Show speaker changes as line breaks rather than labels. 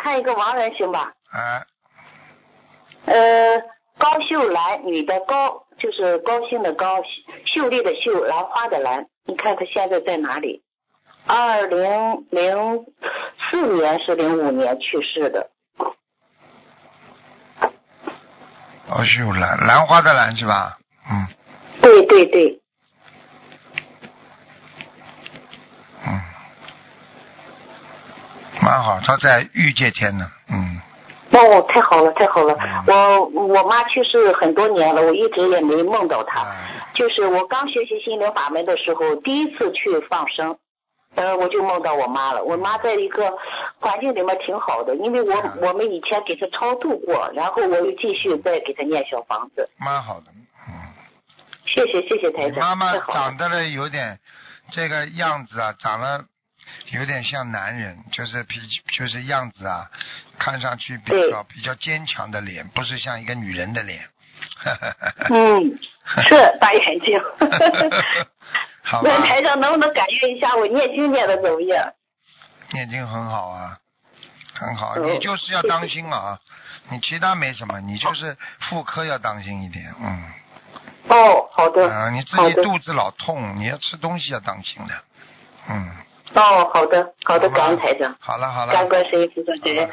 看一个亡人行吧？
哎，
高秀兰，女的高，就是高兴的高，秀丽的秀，兰花的兰。你看她现在在哪里？2004年是05年去世的。
高秀兰，兰花的兰是吧？嗯。
对对对。
嗯。蛮好，她在御界天呢。嗯。
哦，太好了，太好了！我妈去世很多年了，我一直也没梦到她。就是我刚学习心灵法门的时候，第一次去放生，我就梦到我妈了。我妈在一个环境里面挺好的，因为我们以前给她超度过，然后我又继续再给她念小房子。
蛮好的，
谢谢台长。
妈妈长得了有点这个样子啊，长得有点像男人，就是样子啊，看上去比较坚强的脸，不是像一个女人的脸。
是大眼睛。
好吧。
那台长能不能感觉一下我念经念的怎么样？
念经很好啊，很好。你就是要当心啊，你其他没什么，你就是妇科要当心一点，
哦，好的。
你自己肚子老痛，你要吃东西要当心的，
哦，好的，感恩台长。
好了。
感恩观世音菩萨。